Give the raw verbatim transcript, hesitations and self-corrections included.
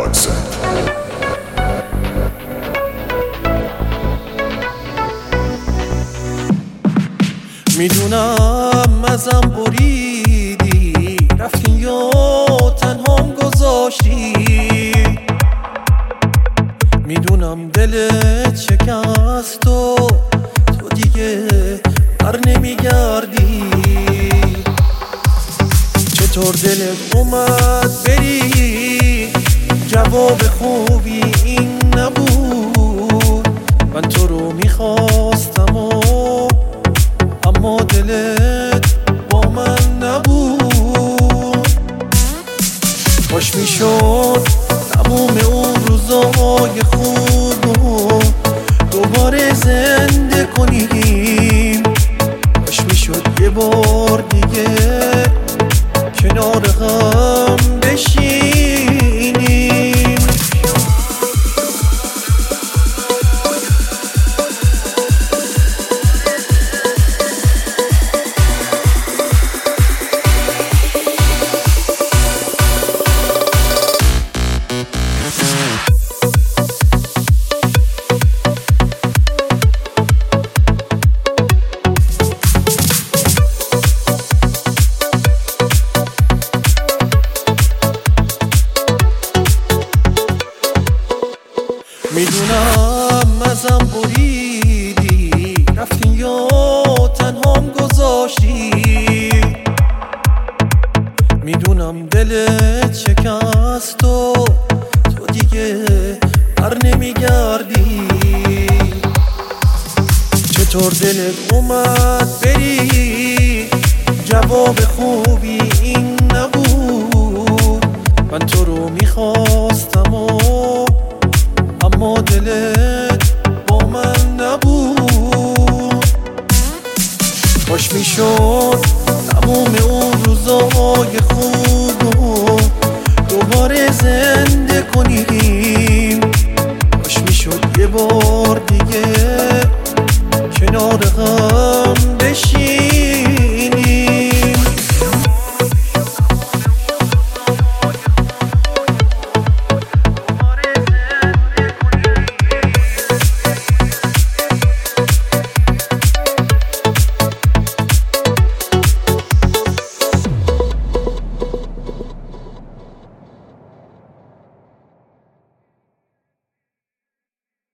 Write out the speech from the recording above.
میدونم ازم بریدی رفتی یا تنهام گذاشتی، میدونم دلت شکست و تو دیگه بر نمیگردی. چطور دلت اومد بری؟ جواب خوبی این نبود. من تو رو میخواستم و اما دلت با من نبود. کاش میشد تموم اون روزای خوب دوباره زنده کنیم. کاش میشد یه بار دیگه کنار هم بشینیم. میدونم ازم بریدی رفتی یا تنهام گذاشتی، میدونم دلت شکست و تو دیگه بر نمیگردی. چطور دلت اومد بری؟ جواب خوبی این نبود. من تو رو میخواستم و اما دلت با من نبود. کاش میشد تموم اون روزای خوب دوباره زنده کنیم. کاش میشد یه بار دیگه